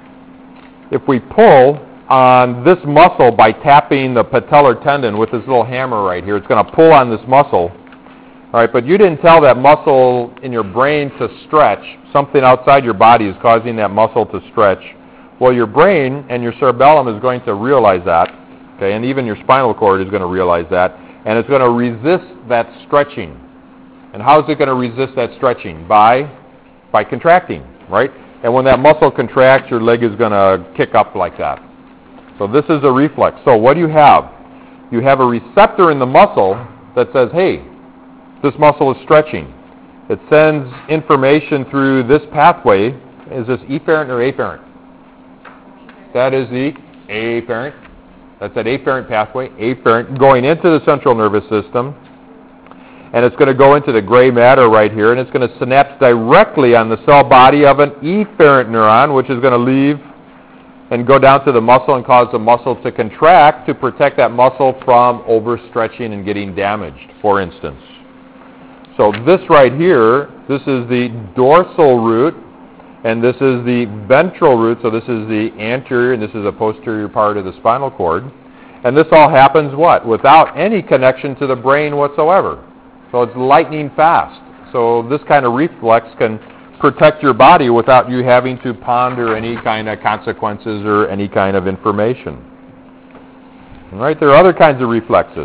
pull on this muscle by tapping the patellar tendon with this little hammer right here, it's going to pull on this muscle. All right, but you didn't tell that muscle in your brain to stretch. Something outside your body is causing that muscle to stretch. Well, your brain and your cerebellum is going to realize that, okay, and even your spinal cord is going to realize that, and it's going to resist that stretching. And how is it going to resist that stretching? By contracting, right? And when that muscle contracts, your leg is going to kick up like that. So this is a reflex. So what do you have? You have a receptor in the muscle that says, hey, this muscle is stretching. It sends information through this pathway. Is this efferent or afferent? That is the afferent. That's that afferent pathway, afferent, going into the central nervous system. And it's going to go into the gray matter right here, and it's going to synapse directly on the cell body of an efferent neuron, which is going to leave and go down to the muscle and cause the muscle to contract to protect that muscle from overstretching and getting damaged, for instance. So this right here, this is the dorsal root, and this is the ventral root, so this is the anterior, and this is the posterior part of the spinal cord. And this all happens, what? Without any connection to the brain whatsoever. So it's lightning fast. So this kind of reflex can protect your body without you having to ponder any kind of consequences or any kind of information. All right, there are other kinds of reflexes.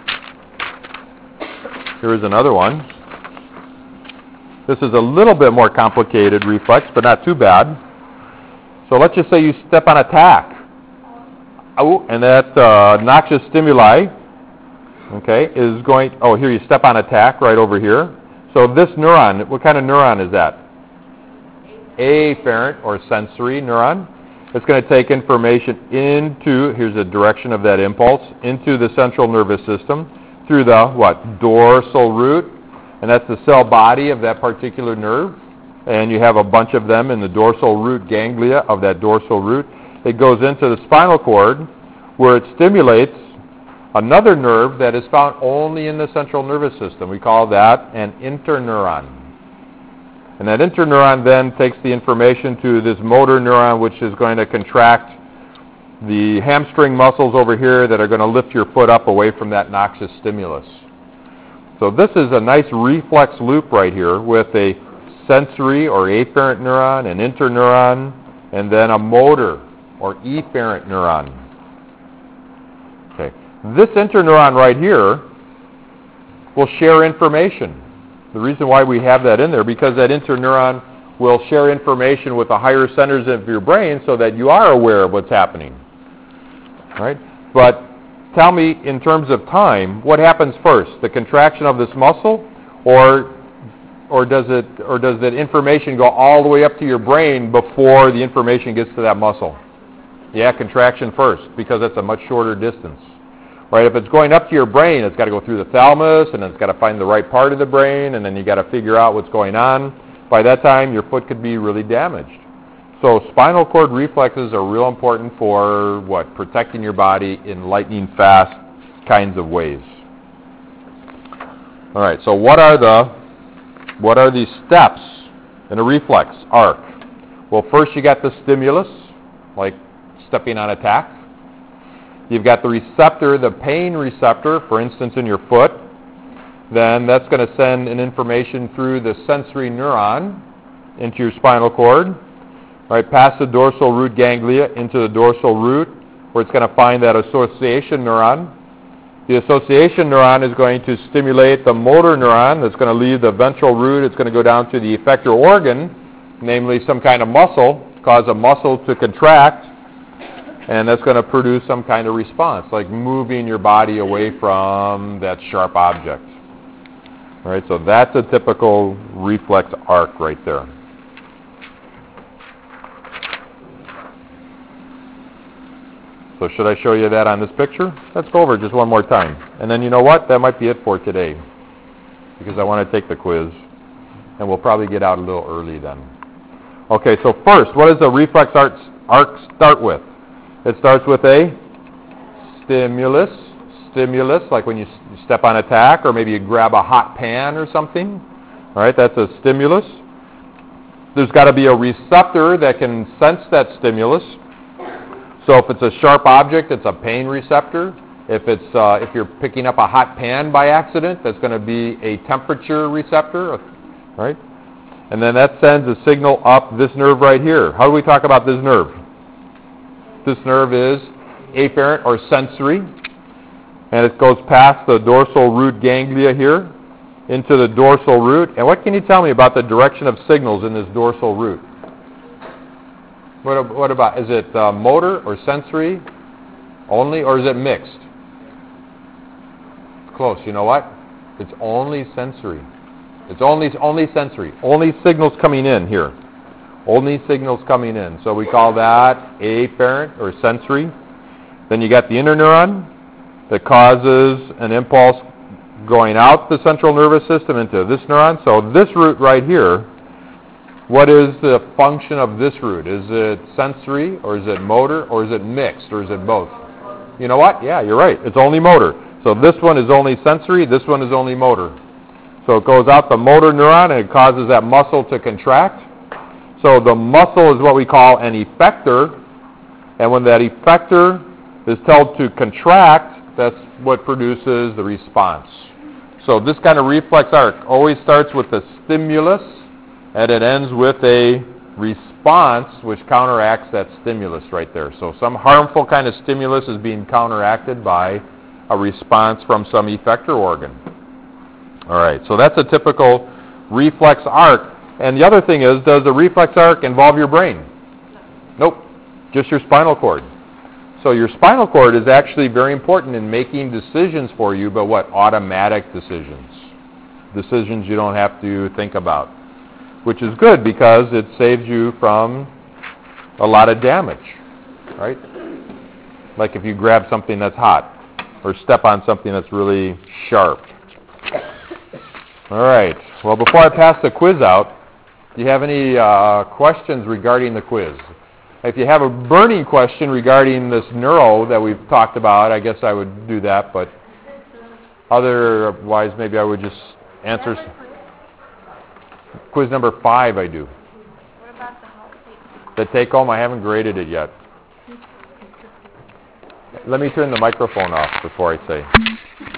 Here's another one. This is a little bit more complicated reflex, but not too bad. So let's just say you step on a tack. Oh, and that noxious stimuli, okay, is going, oh, here you step on a tack right over here. So this neuron, what kind of neuron is that? Afferent or sensory neuron. It's going to take information into, here's the direction of that impulse, into the central nervous system through the, what, dorsal root. And that's the cell body of that particular nerve. And you have a bunch of them in the dorsal root ganglia of that dorsal root. It goes into the spinal cord where it stimulates another nerve that is found only in the central nervous system. We call that an interneuron. And that interneuron then takes the information to this motor neuron, which is going to contract the hamstring muscles over here that are going to lift your foot up away from that noxious stimulus. So this is a nice reflex loop right here with a sensory or afferent neuron, an interneuron, and then a motor or efferent neuron. Okay. This interneuron right here will share information. The reason why we have that in there, because that interneuron will share information with the higher centers of your brain so that you are aware of what's happening. Right? But tell me, in terms of time, what happens first? The contraction of this muscle, or does that information go all the way up to your brain before the information gets to that muscle? Yeah, contraction first, because that's a much shorter distance. Right? If it's going up to your brain, it's got to go through the thalamus, and it's got to find the right part of the brain, and then you got to figure out what's going on. By that time, your foot could be really damaged. So spinal cord reflexes are real important for what? Protecting your body in lightning fast kinds of ways. All right. So what are the steps in a reflex arc? Well, first you got the stimulus, like stepping on a tack. You've got the receptor, the pain receptor, for instance, in your foot. Then that's going to send an information through the sensory neuron into your spinal cord. Right, past the dorsal root ganglia into the dorsal root, where it's going to find that association neuron. The association neuron is going to stimulate the motor neuron that's going to leave the ventral root. It's going to go down to the effector organ, namely some kind of muscle, cause a muscle to contract, and that's going to produce some kind of response, like moving your body away from that sharp object. All right, so that's a typical reflex arc right there. So should I show you that on this picture? Let's go over it just one more time. And then you know what? That might be it for today, because I want to take the quiz, and we'll probably get out a little early then. Okay, so first, what does the reflex arc start with? It starts with a stimulus, like when you step on a tack, or maybe you grab a hot pan or something. All right, that's a stimulus. There's got to be a receptor that can sense that stimulus. So if it's a sharp object, it's a pain receptor. If you're picking up a hot pan by accident, that's going to be a temperature receptor, right? And then that sends a signal up this nerve right here. How do we talk about this nerve? This nerve is afferent or sensory, and it goes past the dorsal root ganglia here into the dorsal root. And what can you tell me about the direction of signals in this dorsal root? What about, is it motor or sensory only, or is it mixed? It's close. You know what? It's only sensory. It's only sensory. Only signals coming in here. Only signals coming in. So we call that afferent or sensory. Then you got the interneuron that causes an impulse going out the central nervous system into this neuron. So this root right here, what is the function of this root? Is it sensory, or is it motor, or is it mixed, or is it both? You know what? Yeah, you're right. It's only motor. So this one is only sensory, this one is only motor. So it goes out the motor neuron and it causes that muscle to contract. So the muscle is what we call an effector, and when that effector is told to contract, that's what produces the response. So this kind of reflex arc always starts with the stimulus, and it ends with a response which counteracts that stimulus right there. So some harmful kind of stimulus is being counteracted by a response from some effector organ. All right, so that's a typical reflex arc. And the other thing is, does the reflex arc involve your brain? Nope, just your spinal cord. So your spinal cord is actually very important in making decisions for you, but what? Automatic decisions. Decisions you don't have to think about, which is good because it saves you from a lot of damage, right? Like if you grab something that's hot or step on something that's really sharp. All right. Well, before I pass the quiz out, do you have any questions regarding the quiz? If you have a burning question regarding this neuro that we've talked about, I guess I would do that, but otherwise maybe I would just answer. Quiz number 5 I do. What about the whole thing? The take-home, I haven't graded it yet. Let me turn the microphone off before I say.